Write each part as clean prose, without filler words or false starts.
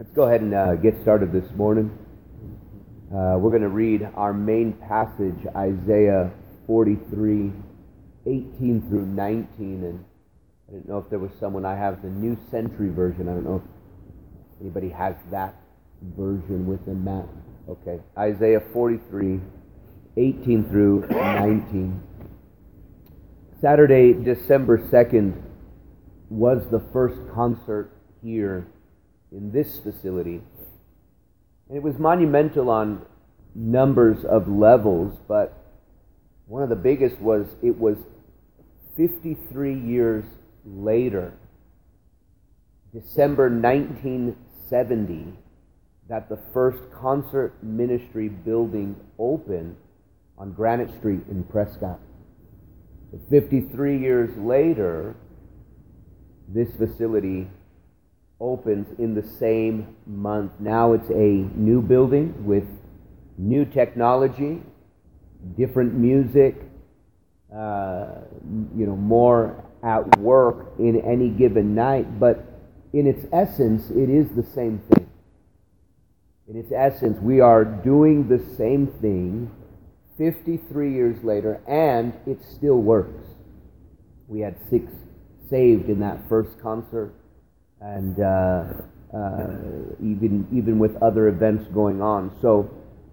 Let's go ahead and get started this morning. We're going to read our main passage, Isaiah 43, 18 through 19. And I didn't know if there was someone. I have the New Century Version. I don't know if anybody has that version with them, Matt. Okay. Isaiah 43, 18 through 19. Saturday, December 2nd, was the first concert here in this facility. And it was monumental on numbers of levels, but one of the biggest was it was 53 years later, December 1970, that the first concert ministry building opened on Granite Street in Prescott. So 53 years later, this facility opens in the same month. Now it's a new building with new technology, different music, more at work in any given night. But in its essence, it is the same thing. In its essence, we are doing the same thing 53 years later, and it still works. We had 6 saved in that first concert. And even with other events going on. So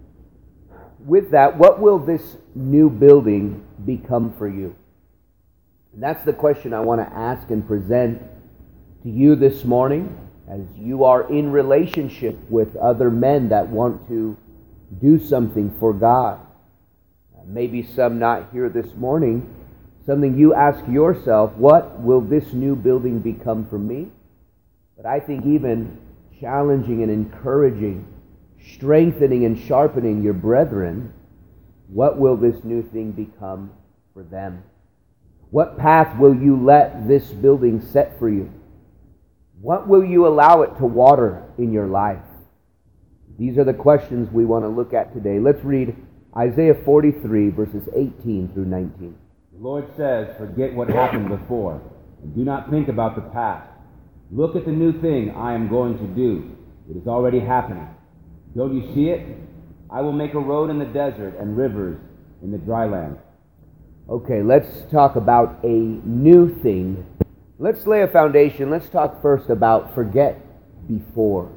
with that, what will this new building become for you? And that's the question I want to ask and present to you this morning as you are in relationship with other men that want to do something for God. Maybe some not here this morning. Something you ask yourself, what will this new building become for me? But I think even challenging and encouraging, strengthening and sharpening your brethren, what will this new thing become for them? What path will you let this building set for you? What will you allow it to water in your life? These are the questions we want to look at today. Let's read Isaiah 43, verses 18 through 19. The Lord says, forget what happened before, and do not think about the past. Look at the new thing I am going to do. It is already happening. Don't you see it? I will make a road in the desert and rivers in the dry land. Okay, let's talk about a new thing. Let's lay a foundation. Let's talk first about forget before.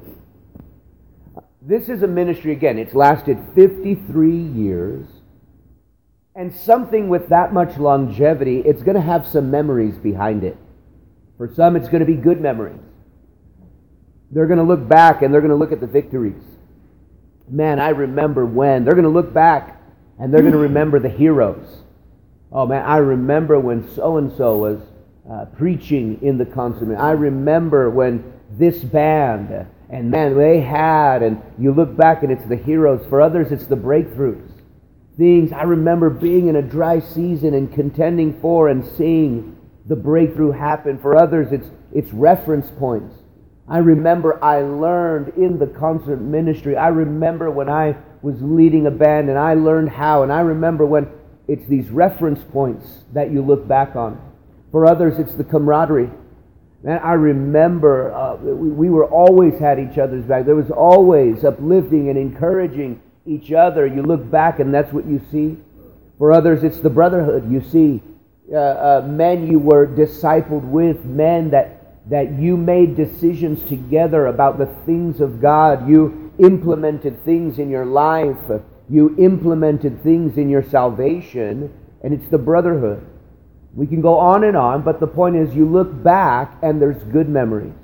This is a ministry, again, it's lasted 53 years. And something with that much longevity, it's going to have some memories behind it. For some, it's going to be good memories. They're going to look back and they're going to look at the victories. Man, I remember when. They're going to look back and they're going to remember the heroes. Oh man, I remember when so-and-so was preaching in the concert. I remember when this band, and man, they had, and you look back and it's the heroes. For others, it's the breakthroughs. Things, I remember being in a dry season and contending for and seeing the breakthrough happen. For others, it's reference points. I remember I learned in the concert ministry. I remember when I was leading a band and I learned how. And I remember when it's these reference points that you look back on. For others, it's the camaraderie. Man, I remember we were always had each other's back. There was always uplifting and encouraging each other. You look back and that's what you see. For others, it's the brotherhood. You see men you were discipled with, men that you made decisions together about the things of God. You implemented things in your life. You implemented things in your salvation, and it's the brotherhood. We can go on, but the point is you look back and there's good memories.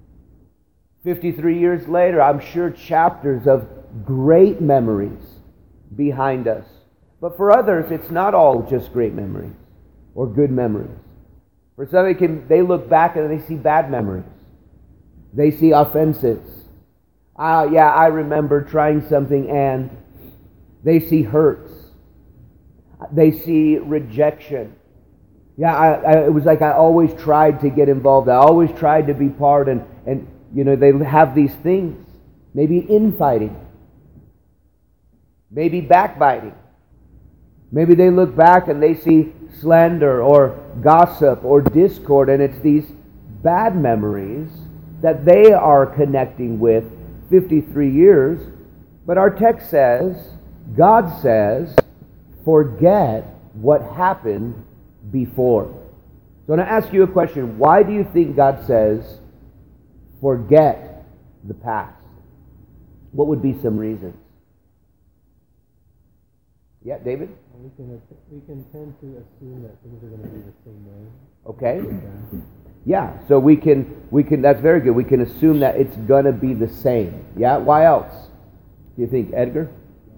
53 years later, I'm sure chapters of great memories behind us. But for others, it's not all just great memories or good memories. For some, they look back and they see bad memories. They see offenses. I remember trying something, and they see hurts. They see rejection. It was like I always tried to get involved. I always tried to be part, and they have these things. Maybe infighting. Maybe backbiting. Maybe they look back and they see slander or gossip or discord, and it's these bad memories that they are connecting with 53 years. But our text says, God says, forget what happened before. So I'm going to ask you a question. Why do you think God says, forget the past? What would be some reasons? Yeah, David? We can tend to assume that things are going to be the same way. Okay. Yeah, so we can that's very good. We can assume that it's going to be the same. Yeah, why else? Do you think, Edgar?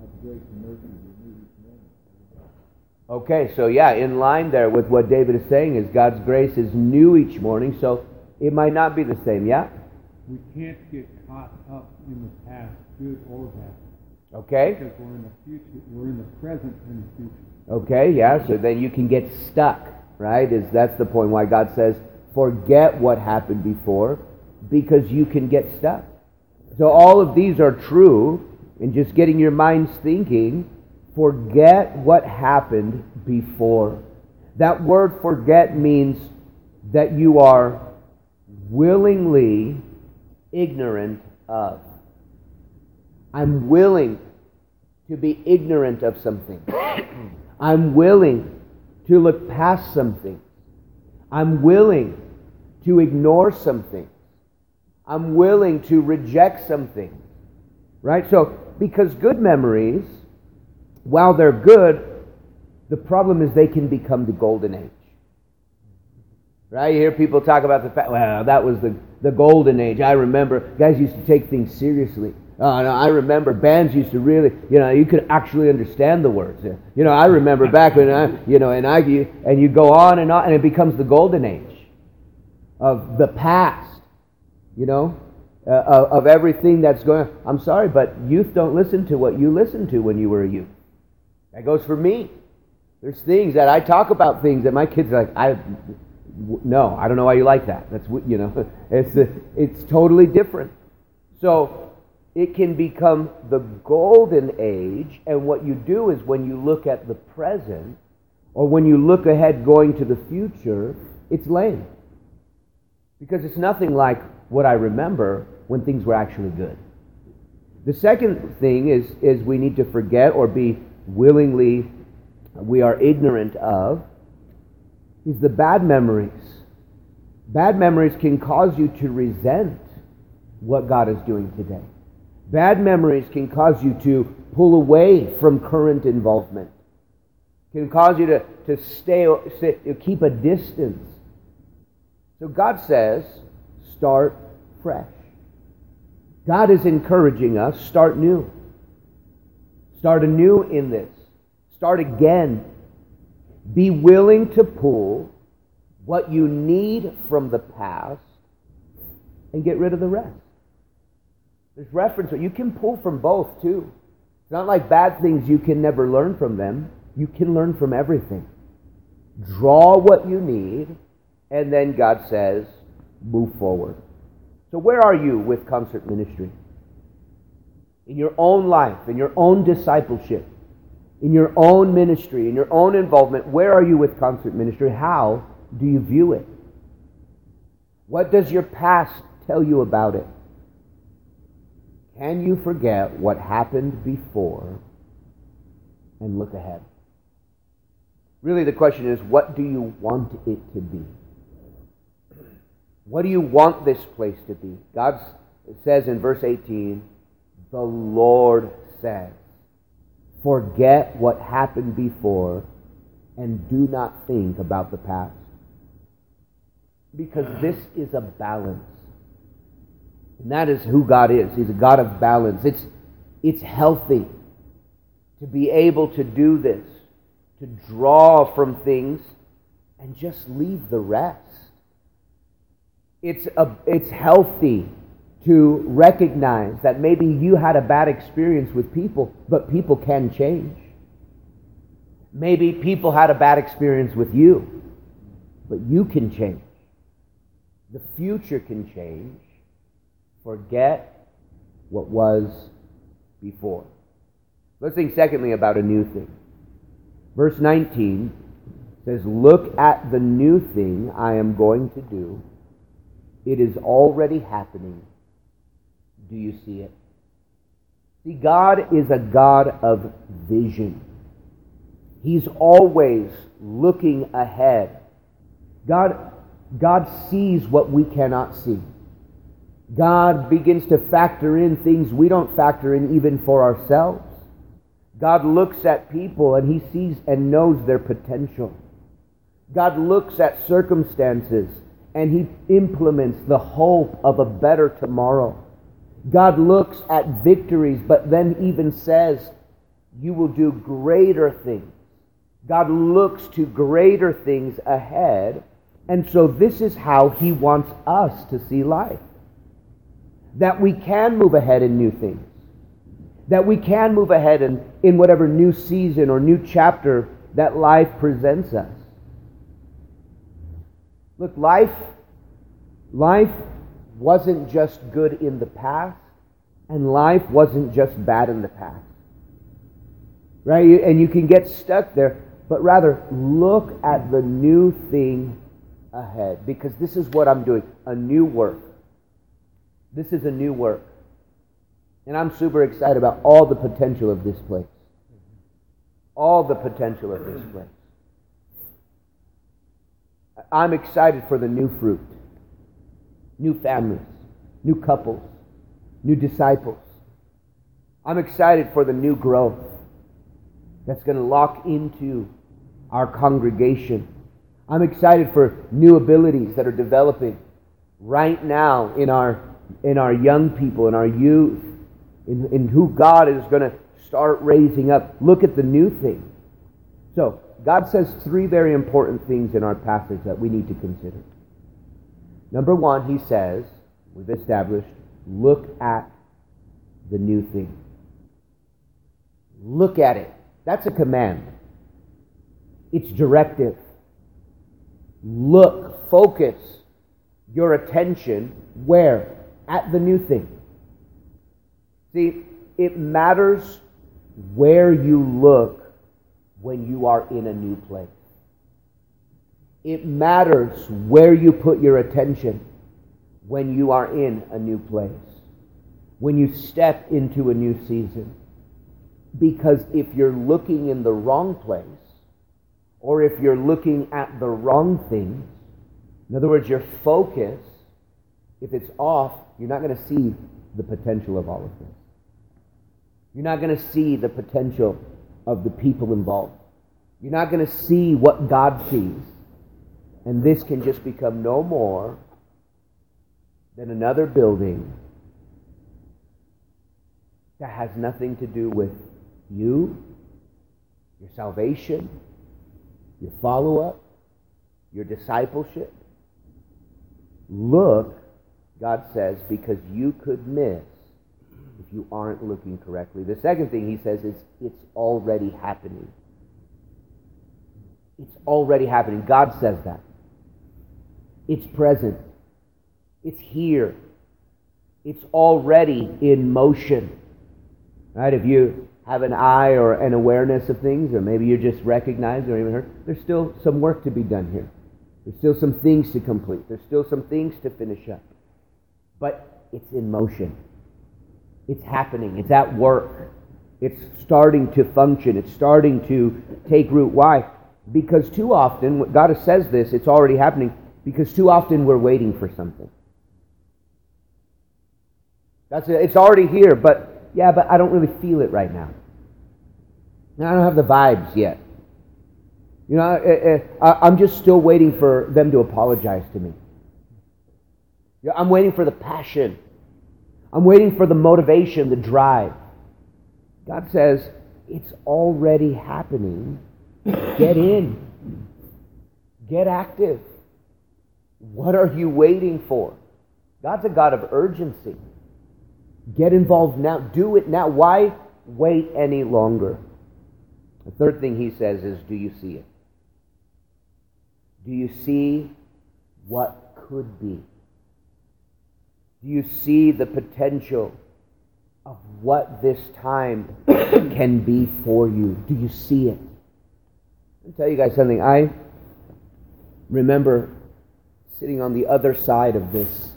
Okay, so yeah, in line there with what David is saying is God's grace is new each morning, so it might not be the same, yeah? We can't get caught up in the past, good or bad. Okay. Because we're in the future, we're in the present and the future. Okay, yeah, so then you can get stuck, right? That's the point why God says, forget what happened before, because you can get stuck. So all of these are true, and just getting your minds thinking, forget what happened before. That word forget means that you are willingly ignorant of. I'm willing to be ignorant of something. I'm willing to look past something. I'm willing to ignore something. I'm willing to reject something. Right? So, because good memories, while they're good, the problem is they can become the golden age. Right? You hear people talk about the fact, well, that was the golden age. I remember guys used to take things seriously. No, I remember bands used to really, you could actually understand the words. I remember back when and you go on, and it becomes the golden age of the past, of everything that's going on. I'm sorry, but youth don't listen to what you listened to when you were a youth. That goes for me. There's things that I talk about things that my kids are like, no, I don't know why you like that. That's it's totally different. So it can become the golden age, and what you do is when you look at the present, or when you look ahead going to the future, it's lame. Because it's nothing like what I remember when things were actually good. The second thing is we need to forget or be willingly, we are ignorant of, is the bad memories. Bad memories can cause you to resent what God is doing today. Bad memories can cause you to pull away from current involvement. Can cause you to keep a distance. So God says, start fresh. God is encouraging us, start new. Start anew in this. Start again. Be willing to pull what you need from the past and get rid of the rest. There's reference. You can pull from both, too. It's not like bad things you can never learn from them. You can learn from everything. Draw what you need, and then God says, move forward. So where are you with concert ministry? In your own life, in your own discipleship, in your own ministry, in your own involvement, where are you with concert ministry? How do you view it? What does your past tell you about it? Can you forget what happened before and look ahead? Really, the question is, what do you want it to be? What do you want this place to be? God says in verse 18, the Lord says, forget what happened before and do not think about the past. Because this is a balance. And that is who God is. He's a God of balance. It's healthy to be able to do this, to draw from things and just leave the rest. It's healthy to recognize that maybe you had a bad experience with people, but people can change. Maybe people had a bad experience with you, but you can change. The future can change. Forget what was before. Let's think secondly about a new thing. Verse 19 says, look at the new thing I am going to do. It is already happening. Do you see it? See, God is a God of vision. He's always looking ahead. God sees what we cannot see. God begins to factor in things we don't factor in even for ourselves. God looks at people and He sees and knows their potential. God looks at circumstances and He implements the hope of a better tomorrow. God looks at victories, but then even says, you will do greater things. God looks to greater things ahead, and so this is how He wants us to see life. That we can move ahead in new things. That we can move ahead in whatever new season or new chapter that life presents us. Look, life wasn't just good in the past, and life wasn't just bad in the past. Right? And you can get stuck there, but rather look at the new thing ahead, because this is what I'm doing, a new work. This is a new work. And I'm super excited about all the potential of this place. All the potential of this place. I'm excited for the new fruit. New families, new couples, new disciples. I'm excited for the new growth that's going to lock into our congregation. I'm excited for new abilities that are developing right now in our young people, in our youth, in who God is going to start raising up. Look at the new thing. So, God says three very important things in our passage that we need to consider. Number one, He says, we've established, look at the new thing. Look at it. That's a command. It's directive. Look, focus your attention where? At the new thing. See, it matters where you look when you are in a new place. It matters where you put your attention when you are in a new place, when you step into a new season. Because if you're looking in the wrong place, or if you're looking at the wrong things, in other words, your focus, if it's off, you're not going to see the potential of all of this. You're not going to see the potential of the people involved. You're not going to see what God sees. And this can just become no more than another building that has nothing to do with you, your salvation, your follow-up, your discipleship. Look, God says, because you could miss if you aren't looking correctly. The second thing He says is, it's already happening. It's already happening. God says that. It's present. It's here. It's already in motion. Right? If you have an eye or an awareness of things, or maybe you just recognize or even heard, there's still some work to be done here. There's still some things to complete. There's still some things to finish up. But it's in motion. It's happening. It's at work. It's starting to function. It's starting to take root. Why? Because too often, God says this, it's already happening, because too often we're waiting for something. It's already here, but I don't really feel it right now. I don't have the vibes yet. You know, I'm just still waiting for them to apologize to me. I'm waiting for the passion. I'm waiting for the motivation, the drive. God says, it's already happening. Get in. Get active. What are you waiting for? God's a God of urgency. Get involved now. Do it now. Why wait any longer? The third thing He says is, do you see it? Do you see what could be? Do you see the potential of what this time can be for you? Do you see it? I'll tell you guys something. I remember sitting on the other side of this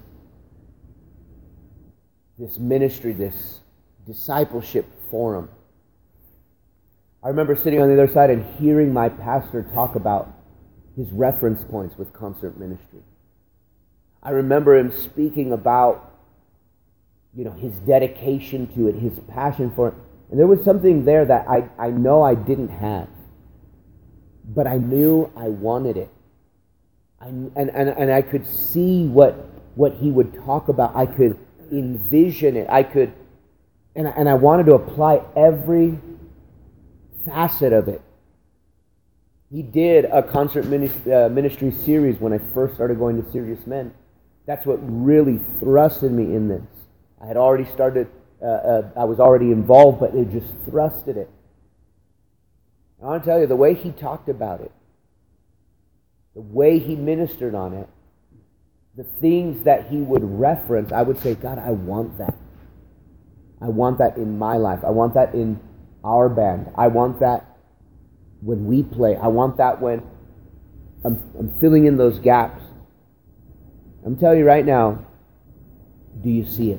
ministry, this discipleship forum. I remember sitting on the other side and hearing my pastor talk about his reference points with concert ministry. I remember him speaking about, his dedication to it, his passion for it. And there was something there that I know I didn't have, but I knew I wanted it. And I could see what he would talk about. I could envision it. And I wanted to apply every facet of it. He did a concert ministry series when I first started going to Serious Men. That's what really thrusted me in this. I had already started, I was already involved, but it just thrusted it. I want to tell you, the way he talked about it, the way he ministered on it, the things that he would reference, I would say, God, I want that. I want that in my life. I want that in our band. I want that when we play. I want that when I'm filling in those gaps. I'm telling you right now, do you see it?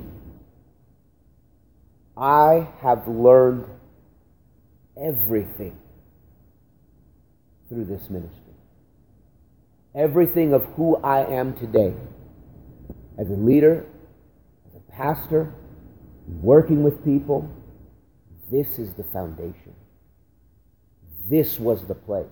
I have learned everything through this ministry. Everything of who I am today. As a leader, as a pastor, working with people, this is the foundation. This was the place.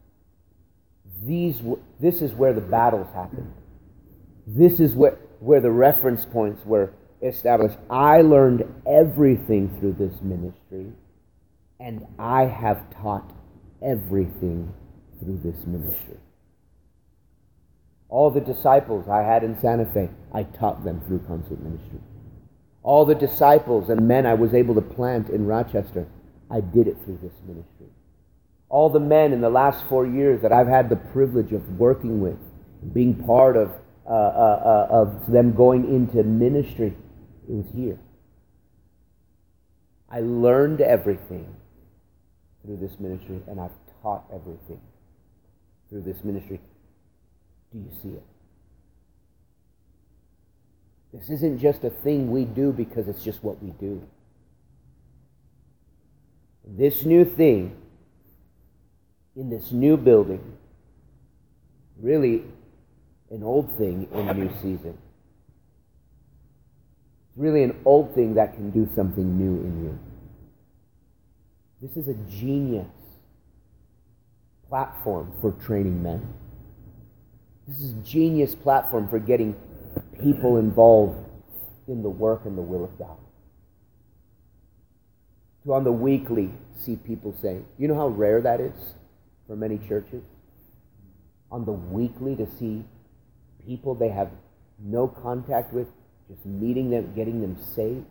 This is where the battles happened. This is where the reference points were established. I learned everything through this ministry, and I have taught everything through this ministry. All the disciples I had in Santa Fe, I taught them through concert ministry. All the disciples and men I was able to plant in Rochester, I did it through this ministry. All the men in the last 4 years that I've had the privilege of working with, being part of them going into ministry, it was here. I learned everything through this ministry, and I've taught everything through this ministry. Do you see it? This isn't just a thing we do because it's just what we do. This new thing, in this new building, really an old thing in a new season. It's really an old thing that can do something new in you. This is a genius platform for training men. This is a genius platform for getting people involved in the work and the will of God. To on the weekly see people saying, you know how rare that is for many churches? On the weekly to see people they have no contact with, just meeting them, getting them saved.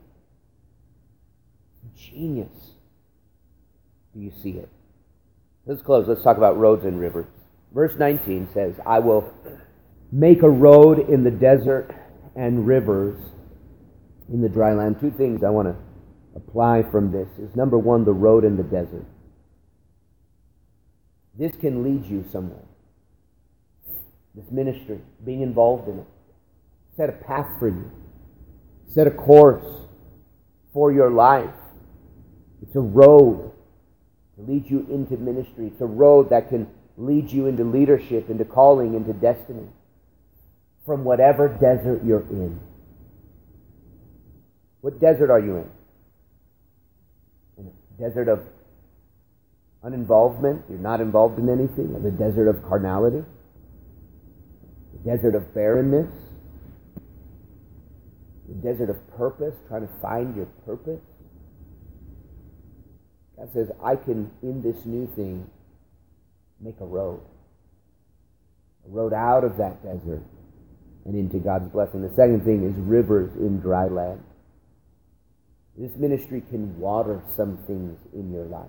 Genius. Do you see it? Let's close. Let's talk about roads and rivers. Verse 19 says, I will make a road in the desert and rivers in the dry land. Two things I want to apply from this is, number one, the road in the desert. This can lead you somewhere. This ministry, being involved in it, set a path for you. Set a course for your life. It's a road to lead you into ministry. It's a road that can lead you into leadership, into calling, into destiny. From whatever desert you're in. What desert are you in? In a desert of uninvolvement? You're not involved in anything? Or the desert of carnality? The desert of barrenness? The desert of purpose, trying to find your purpose? God says, I can, in this new thing, make a road. A road out of that desert and into God's blessing. The second thing is rivers in dry land. This ministry can water some things in your life.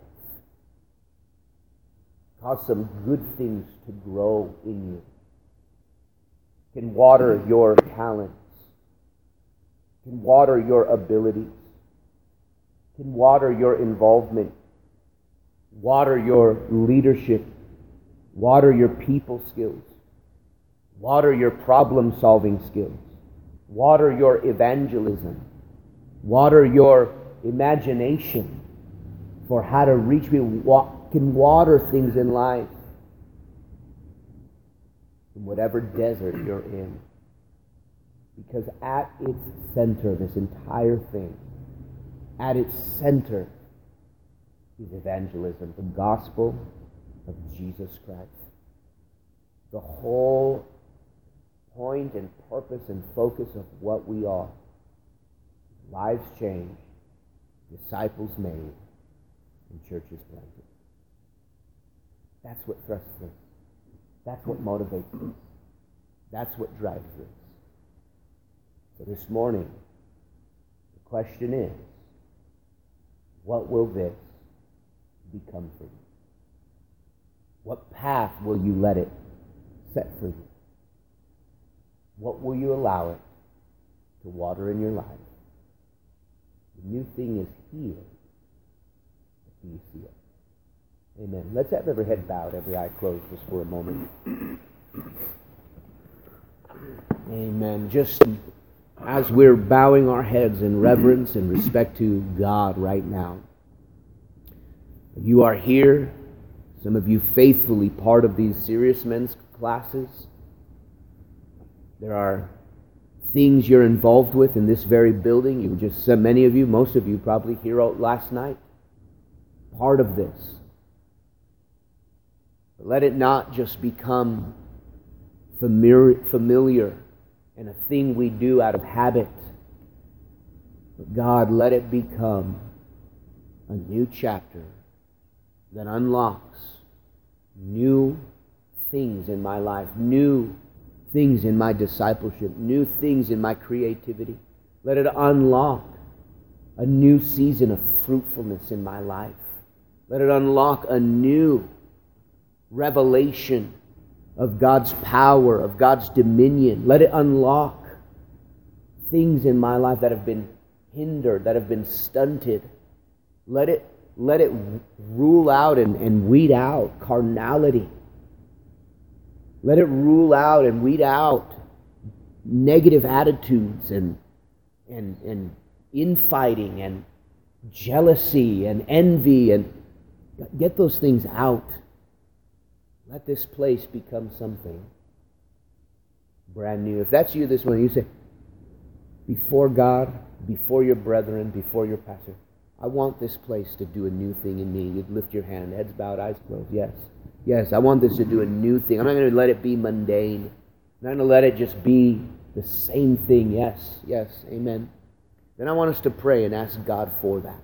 Cause some good things to grow in you. Can water your talents. Can water your abilities. Can water your involvement. Water your leadership. Water your people skills. Water your problem-solving skills. Water your evangelism. Water your imagination for how to reach people. Can water things in life. In whatever desert you're in. Because at its center, this entire thing, at its center is evangelism, the gospel of Jesus Christ. The whole point and purpose and focus of what we are. Lives changed, disciples made, and churches planted. That's what thrusts us. That's what motivates us. That's what drives us. So this morning, the question is, what will this become for you? What path will you let it set for you? What will you allow it to water in your life? The new thing is here. Do you see it? Amen. Let's have every head bowed, every eye closed just for a moment. Amen. Just as we're bowing our heads in reverence and respect to God right now, you are here, some of you faithfully part of these serious men's classes. There are things you're involved with in this very building. You just, many of you, most of you probably here last night, part of this. But let it not just become familiar and a thing we do out of habit. But God, let it become a new chapter that unlocks new things in my life, new things in my discipleship, new things in my creativity. Let it unlock a new season of fruitfulness in my life. Let it unlock a new revelation of God's power, of God's dominion. Let it unlock things in my life that have been hindered, that have been stunted. Let it rule out and weed out carnality. Let it rule out and weed out negative attitudes and infighting and jealousy and envy, and get those things out. Let this place become something brand new. If that's you this morning, you say, before God, before your brethren, before your pastor, I want this place to do a new thing in me. You'd lift your hand, heads bowed, eyes closed. Yes. Yes, I want this to do a new thing. I'm not going to let it be mundane. I'm not going to let it just be the same thing. Yes, yes, amen. Then I want us to pray and ask God for that.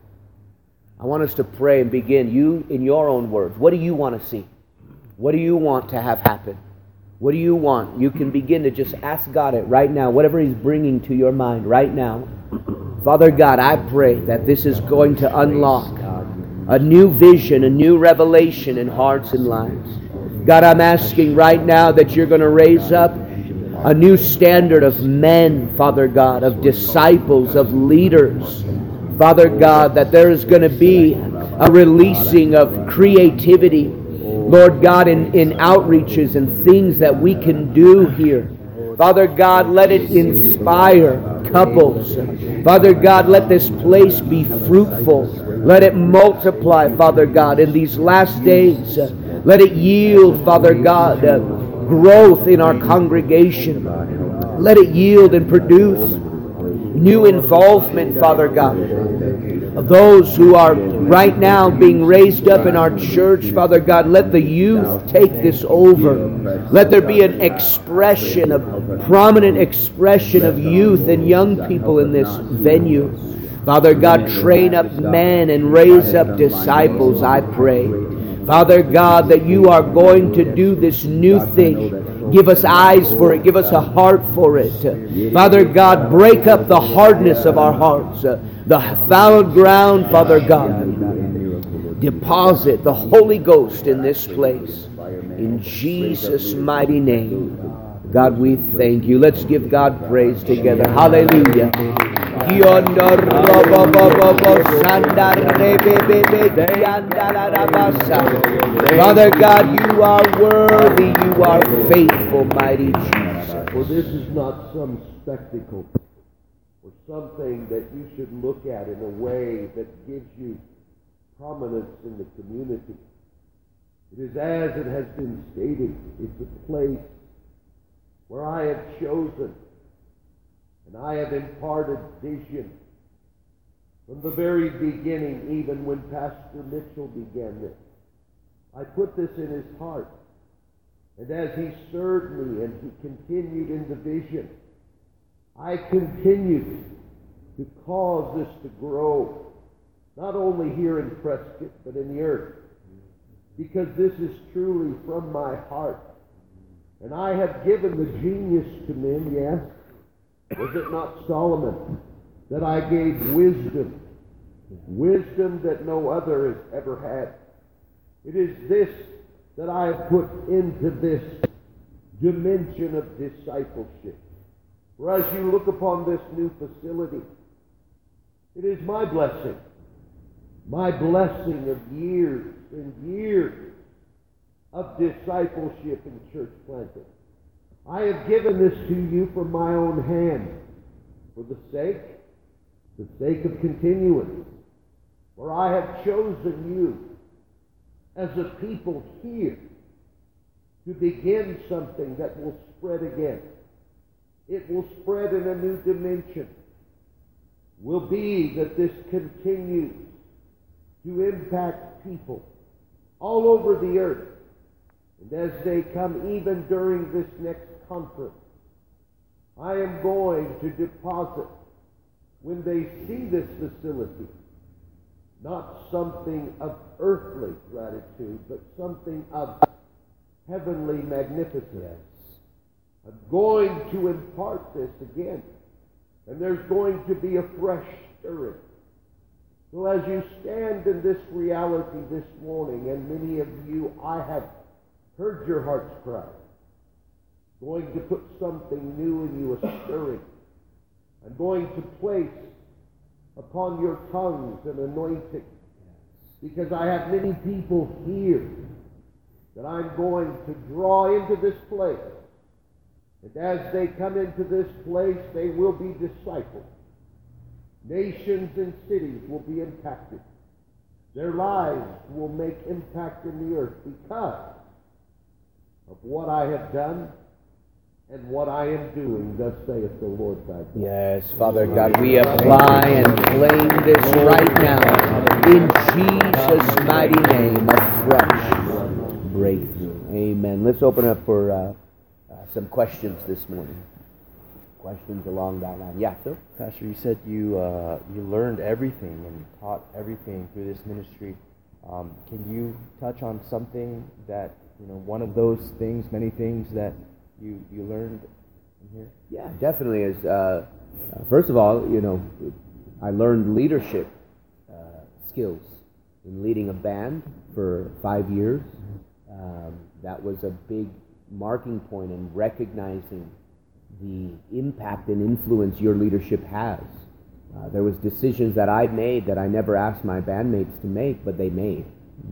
I want us to pray and begin, you in your own words. What do you want to see? What do you want to have happen? What do you want? You can begin to just ask God it right now, whatever He's bringing to your mind right now. Father God, I pray that this is going to unlock a new vision, a new revelation in hearts and lives. God, I'm asking right now that you're going to raise up a new standard of men, Father God, of disciples, of leaders. Father God, that there is going to be a releasing of creativity, Lord God, in outreaches and things that we can do here. Father God, let it inspire couples. Father God, let this place be fruitful. Let it multiply, Father God, in these last days. Let it yield, Father God, growth in our congregation. Let it yield and produce new involvement, Father God, of those who are right now being raised up in our church. Father God, let the youth take this over. Let there be an expression, a prominent expression of youth and young people in this venue. Father God, train up men and raise up disciples, I pray. Father God, that you are going to do this new thing. Give us eyes for it. Give us a heart for it. Father God, break up the hardness of our hearts. The fallow ground, Father God. Deposit the Holy Ghost in this place. In Jesus' mighty name. God, we thank you. Let's give God praise together. Hallelujah. Father God, you are worthy, you are faithful, mighty Jesus. For this is not some spectacle or something that you should look at in a way that gives you prominence in the community. It is as it has been stated, it's a place where I have chosen and I have imparted vision from the very beginning, even when Pastor Mitchell began this. I put this in his heart. And as he served me and he continued in the vision, I continued to cause this to grow, not only here in Prescott, but in the earth. Because this is truly from my heart. And I have given the genius to men, yes. Was it not Solomon that I gave wisdom? Wisdom that no other has ever had. It is this that I have put into this dimension of discipleship. For as you look upon this new facility, it is my blessing of years and years of discipleship and church planting. I have given this to you from my own hand for the sake of continuance. For I have chosen you as a people here to begin something that will spread again. It will spread in a new dimension. Will be that this continues to impact people all over the earth. And as they come even during this next conference, I am going to deposit, when they see this facility, not something of earthly gratitude, but something of heavenly magnificence. I'm going to impart this again. And there's going to be a fresh stirring. So as you stand in this reality this morning, and many of you, I have heard your heart's cry. Going to put something new in you, a stirring. I'm going to place upon your tongues an anointing. Because I have many people here that I'm going to draw into this place. And as they come into this place, they will be discipled. Nations and cities will be impacted. Their lives will make impact in the earth because of what I have done and what I am doing, thus saith the Lord thy God. Yes, Father God, we apply and claim this right now in Jesus' mighty name, a fresh breakthrough. Amen. Let's open up for some questions this morning. Questions along that line. Yeah, Phil? Pastor, you said you learned everything and taught everything through this ministry. Can you touch on something that, one of those things, many things that you learned in here? Yeah, definitely. As first of all, I learned leadership skills in leading a band for 5 years. That was a big marking point in recognizing the impact and influence your leadership has. There was decisions that I made that I never asked my bandmates to make, but they made,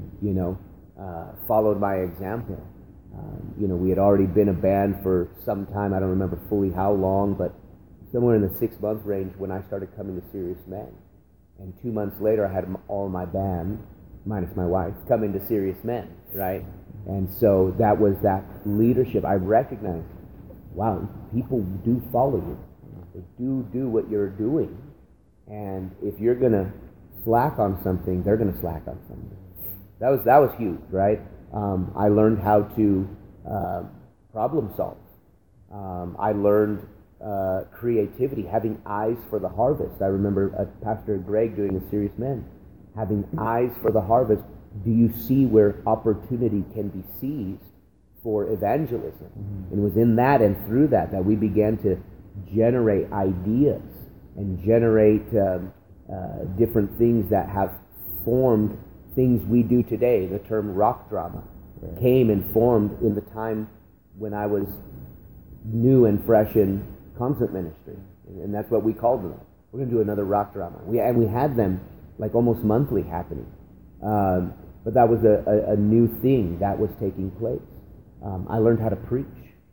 followed my example. We had already been a band for some time. I don't remember fully how long, but somewhere in the 6-month range when I started coming to Serious Men. And 2 months later, I had all my band, minus my wife, come into Serious Men, right? And so that was that leadership. I recognized, wow, people do follow you. They do what you're doing. And if you're going to slack on something, they're going to slack on something. That was huge, right? I learned how to problem solve. I learned creativity, having eyes for the harvest. I remember Pastor Greg doing a Serious Men, having eyes for the harvest. Do you see where opportunity can be seized for evangelism? Mm-hmm. And it was in that and through that we began to generate ideas and generate different things that have formed things we do today. The term rock drama came and formed in the time when I was new and fresh in concert ministry. And that's what we called them. We're going to do another rock drama. We had them like almost monthly happening. But that was a new thing that was taking place. I learned how to preach.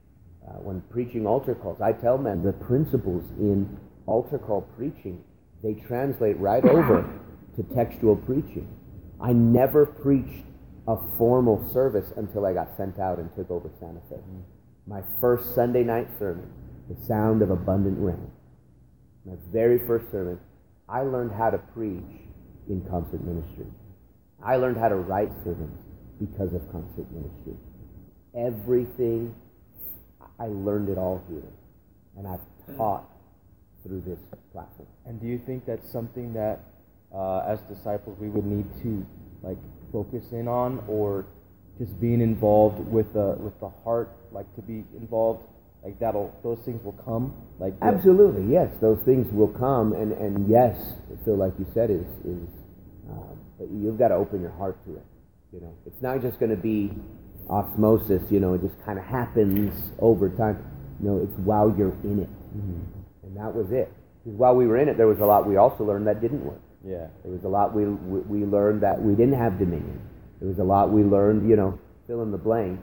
when preaching altar calls, I tell men the principles in altar call preaching, they translate right over to textual preaching. I never preached a formal service until I got sent out and took over Santa Fe. My first Sunday night sermon, the sound of abundant rain. My very first sermon, I learned how to preach in concert ministry. I learned how to write sermons because of concert ministry. Everything, I learned it all here. And I've taught through this platform. And do you think that's something that, as disciples, we would need to focus in on, or just being involved with the heart, to be involved, those things will come? Absolutely, yes, those things will come, and yes, Phil, like you said, but you've got to open your heart to it. It's not just going to be osmosis. It just kind of happens over time. It's while you're in it, and that was it. Because while we were in it, there was a lot we also learned that didn't work. Yeah. There was a lot we learned that we didn't have dominion. There was a lot we learned, fill in the blank.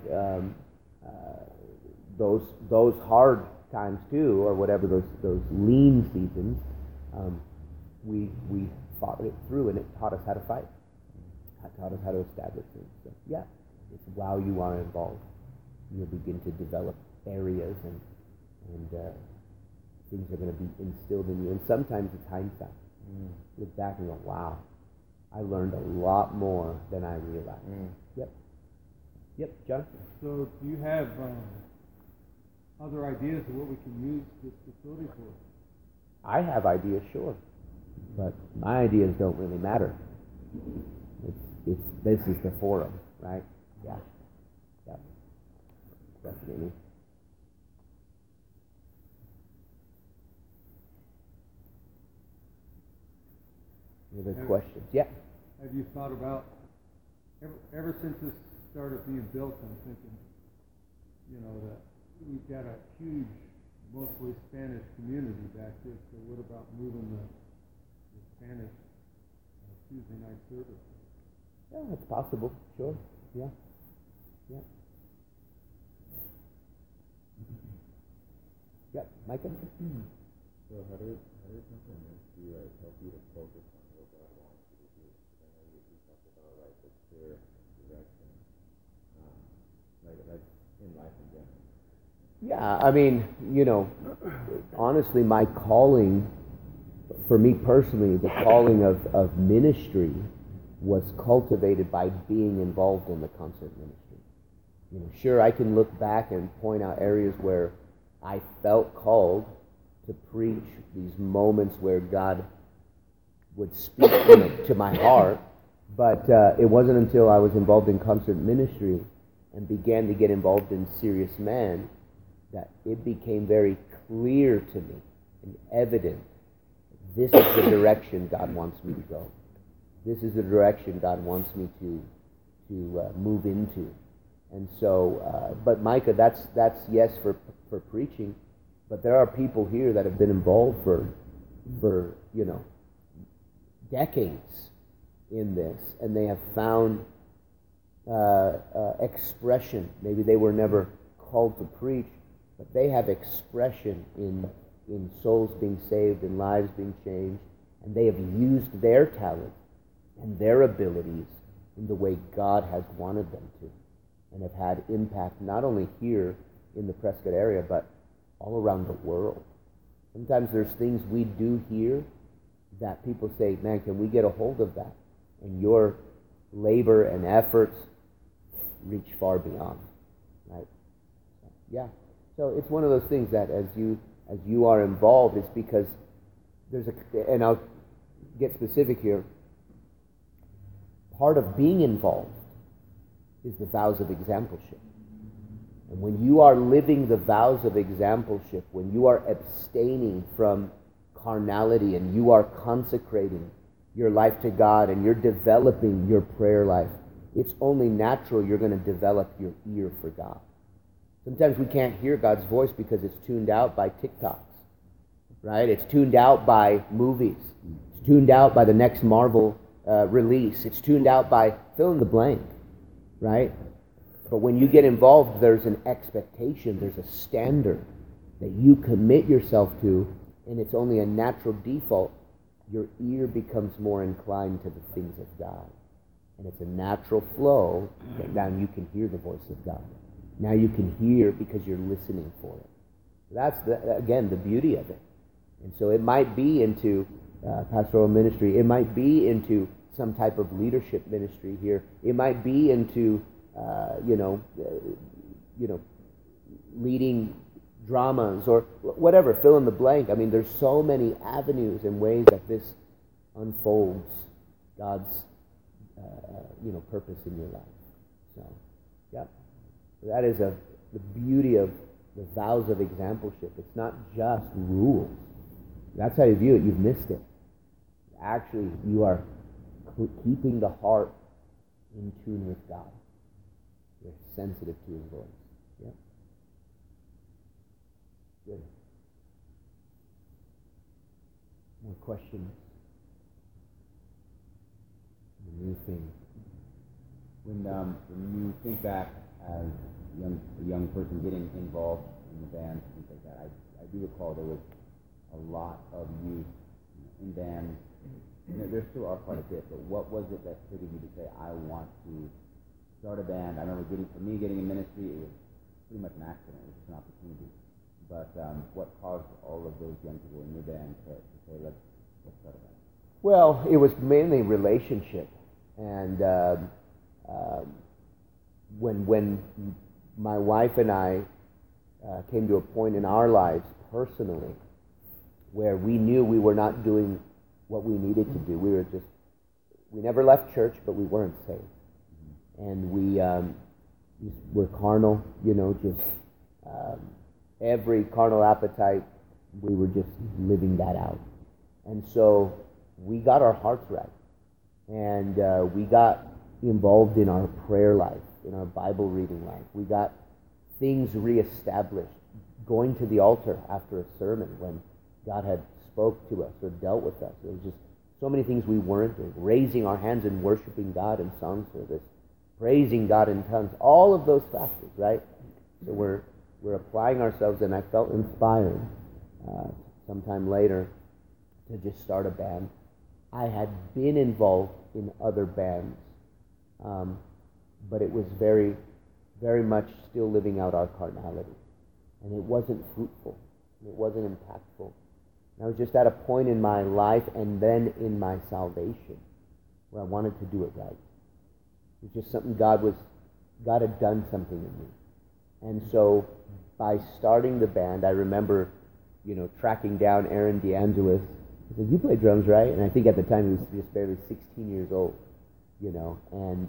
Those hard times too, or whatever those lean seasons, we fought it through, and it taught us how to fight. It taught us how to establish things. So yeah, it's while you are involved, you'll begin to develop areas and things are going to be instilled in you. And sometimes it's hindsight. Look back and go, wow, I learned a lot more than I realized. Yep, John? So do you have other ideas of what we can use this facility for? I have ideas, sure. But my ideas don't really matter. This is the forum, right? Yeah. Definitely. Any other questions? Yeah. Have you thought about, ever since this started being built, I'm thinking, that we've got a huge, mostly Spanish community back here, so what about moving the Spanish Tuesday night service? Yeah, it's possible, sure. Yeah. Yeah, Micah? So how did something help you to focus on what God wants you to do? I know you talked about the clear direction, in life in general. Yeah, I mean, honestly, my calling, for me personally, the calling of ministry was cultivated by being involved in the concert ministry. Sure, I can look back and point out areas where I felt called to preach, these moments where God would speak to my heart, but it wasn't until I was involved in concert ministry and began to get involved in Serious Man that it became very clear to me and evident, this is the direction God wants me to go. This is the direction God wants me to move into. And so, but Micah, that's yes for preaching, but there are people here that have been involved for decades in this, and they have found expression. Maybe they were never called to preach, but they have expression in souls being saved and lives being changed, and they have used their talent and their abilities in the way God has wanted them to, and have had impact not only here in the Prescott area, but all around the world. Sometimes there's things we do here that people say, man, can we get a hold of that? And your labor and efforts reach far beyond, right? Yeah. So it's one of those things that as you are involved, it's because there's and I'll get specific here, part of being involved is the vows of exampleship. And when you are living the vows of exampleship, when you are abstaining from carnality and you are consecrating your life to God and you're developing your prayer life, it's only natural you're going to develop your ear for God. Sometimes we can't hear God's voice because it's tuned out by TikToks, right? It's tuned out by movies. It's tuned out by the next Marvel release. It's tuned out by fill in the blank, right? But when you get involved, there's an expectation, there's a standard that you commit yourself to, and it's only a natural default. Your ear becomes more inclined to the things of God. And it's a natural flow that now you can hear the voice of God. Now you can hear because you're listening for it. That's, again, the beauty of it. And so it might be into pastoral ministry. It might be into some type of leadership ministry here. It might be into, leading dramas or whatever, fill in the blank. I mean, there's so many avenues and ways that this unfolds God's, purpose in your life. So, yeah, that is the beauty of the vows of exampleship. It's not just rules. That's how you view it. You've missed it. Actually, you are keeping the heart in tune with God. You're sensitive to His voice. Yep. Good. More questions? A new thing. When you think back as a young person getting involved in the band, things like that, I do recall there was a lot of youth in bands. There still are quite a bit, but what was it that triggered you to say, I want to start a band? I remember getting in ministry, it was pretty much an accident, it was just an opportunity. But what caused all of those young people in your band to say, let's start a band? Well, it was mainly relationship. And when my wife and I came to a point in our lives personally where we knew we were not doing what we needed to do. We never left church, but we weren't saved. And we were carnal, every carnal appetite, we were just living that out. And so we got our hearts right. And we got involved in our prayer life, in our Bible reading life. We got things reestablished, going to the altar after a sermon when God had spoke to us or dealt with us. There was just so many things we weren't doing. Raising our hands and worshiping God in song service, praising God in tongues, all of those factors, right? So we're applying ourselves, and I felt inspired sometime later to just start a band. I had been involved in other bands, but it was very, very much still living out our carnality. And it wasn't fruitful. It wasn't impactful. And I was just at a point in my life and then in my salvation where I wanted to do it right. It was just something God had done something in me. And so by starting the band, I remember, tracking down Aaron DeAngelis. I said, you play drums, right? And I think at the time he was just barely 16 years old, and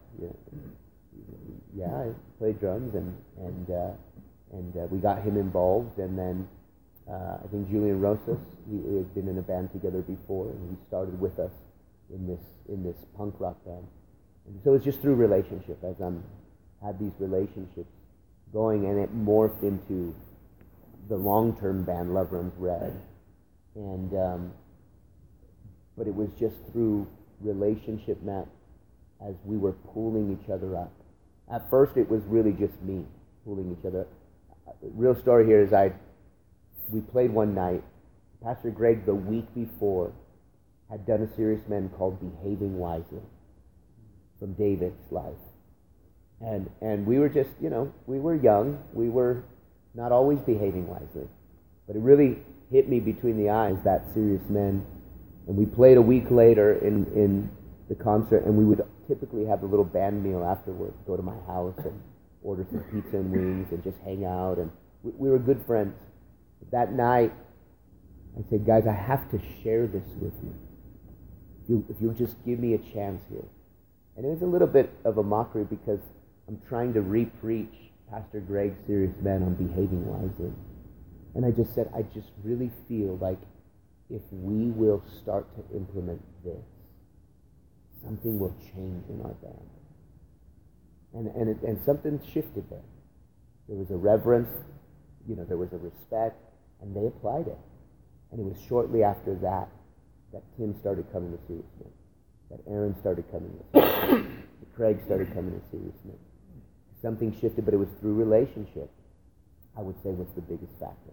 I played drums, and we got him involved, and then I think Julian Rosas, we had been in a band together before, and he started with us in this punk rock band. And so it's just through relationship, as had these relationships going, and it morphed into the long-term band, Love Runs Red. And but it was just through relationship, Matt, as we were pulling each other up. At first, it was really just me pulling each other up. Real story here is we played one night. Pastor Greg, the week before, had done a Serious Men called Behaving Wisely from David's life. And we were just, we were young. We were not always behaving wisely. But it really hit me between the eyes, that Serious Men. And we played a week later in the concert, and we would typically have a little band meal afterwards, go to my house and order some pizza and wings and just hang out. And we were good friends. But that night, I said, guys, I have to share this with you. If you'll just give me a chance here. And it was a little bit of a mockery because I'm trying to re-preach Pastor Greg's Serious Men on behaving wisely. And I just said, I just really feel like if we will start to implement this, something will change in our band. And something shifted there. There was a reverence, there was a respect, and they applied it. And it was shortly after that Tim started coming to Serious Men, that Aaron started coming to Serious Men, that Craig started coming to Serious Men. something shifted, but it was through relationship, I would say, was the biggest factor.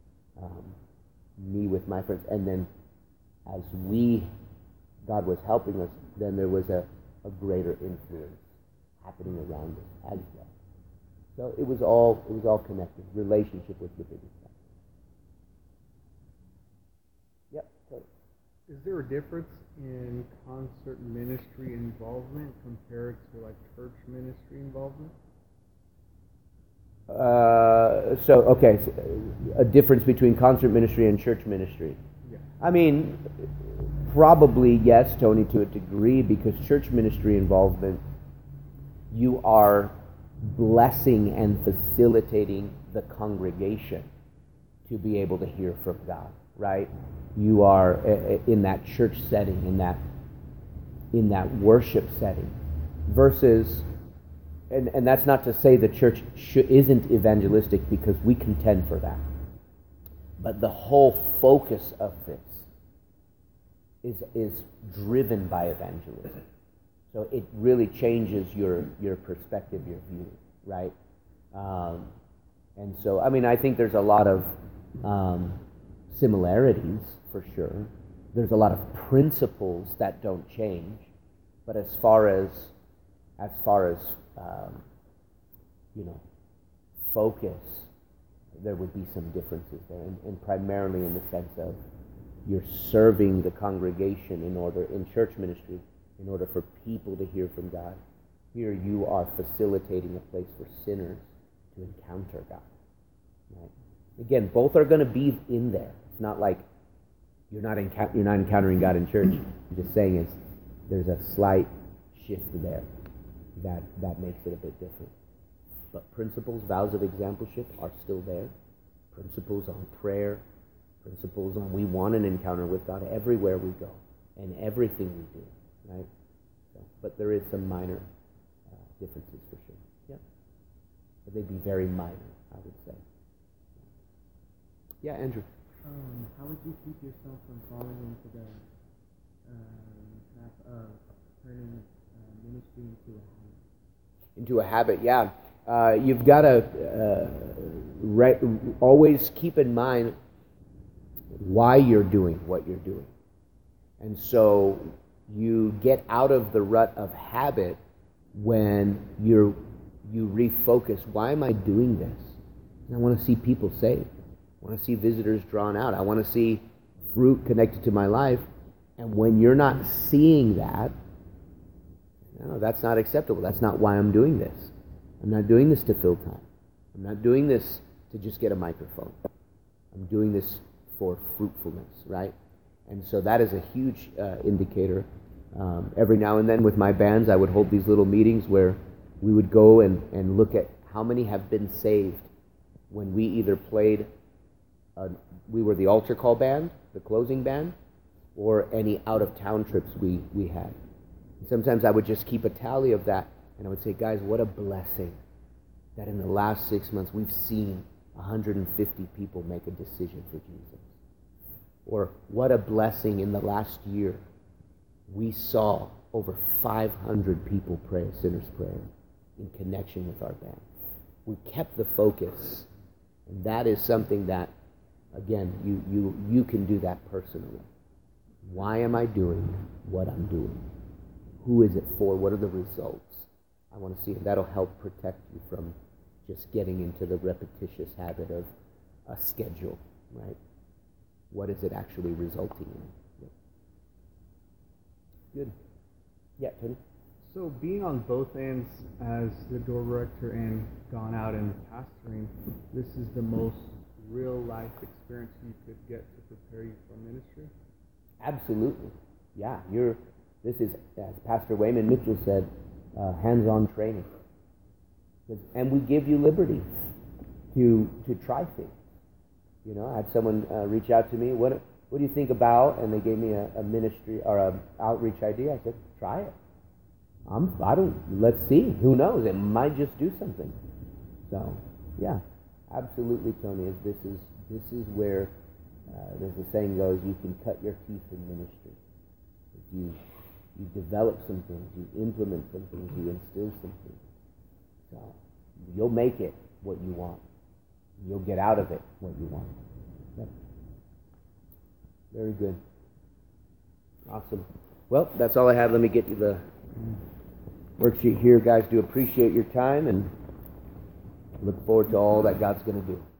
Me with my friends, and then as God was helping us, then there was a greater influence happening around us as well. So it was all connected. Relationship was the biggest factor. Yep. So. Is there a difference in concert ministry involvement compared to like church ministry involvement? Okay, so a difference between concert ministry and church ministry. Yeah. I mean, probably yes, Tony, to a degree, because church ministry involvement, you are blessing and facilitating the congregation to be able to hear from God, right? You are in that church setting, in that worship setting, versus, and that's not to say the church isn't evangelistic, because we contend for that. But the whole focus of this is driven by evangelism. So it really changes your perspective, your view, right? And so, I mean, I think there's a lot of similarities, for sure. There's a lot of principles that don't change. But as far as focus, there would be some differences there, and primarily in the sense of you're serving the congregation in church ministry, in order for people to hear from God. Here you are facilitating a place for sinners to encounter God. Right? Again, both are going to be in there. It's not like you're not encountering God in church. You're just saying there's a slight shift there that makes it a bit different. But principles, vows of exampleship are still there. Principles on prayer, principles on we want an encounter with God everywhere we go and everything we do, right? So, but there is some minor differences for sure. Yeah, but they'd be very minor, I would say. Yeah, Andrew. How would you keep yourself from falling into the trap of turning ministry into a habit? Into a habit, yeah. You've got to always keep in mind why you're doing what you're doing. And so you get out of the rut of habit when you refocus. Why am I doing this? I want to see people saved. I want to see visitors drawn out. I want to see fruit connected to my life. And when you're not seeing that, no, that's not acceptable. That's not why I'm doing this. I'm not doing this to fill time. I'm not doing this to just get a microphone. I'm doing this for fruitfulness, right? And so that is a huge indicator. Every now and then with my bands, I would hold these little meetings where we would go and look at how many have been saved when we either played, we were the altar call band, the closing band, or any out-of-town trips we had. And sometimes I would just keep a tally of that, and I would say, guys, what a blessing that in the last 6 months we've seen 150 people make a decision for Jesus. Or what a blessing in the last year we saw over 500 people pray a sinner's prayer in connection with our band. We kept the focus, and that is something that, again, you can do that personally. Why am I doing what I'm doing? Who is it for? What are the results? I want to see, and that'll help protect you from just getting into the repetitious habit of a schedule, right? What is it actually resulting in? Good. Yeah, Tony? So being on both ends as the door director and gone out and pastoring, this is the most real life experience you could get to prepare you for ministry? Absolutely. Yeah, this is, as Pastor Wayman Mitchell said, hands-on training. And we give you liberty to try things. You know, I had someone reach out to me, what do you think about, and they gave me a ministry or a outreach idea. I said, try it. Let's see. Who knows? It might just do something. So, yeah, absolutely, Tony. This is where, as the saying goes, you can cut your teeth in ministry. You develop some things, you implement some things, you instill some things. So, you'll make it what you want. You'll get out of it what you want. Yep. Very good. Awesome. Well, that's all I have. Let me get you the worksheet here. Guys, do appreciate your time and look forward to all that God's going to do.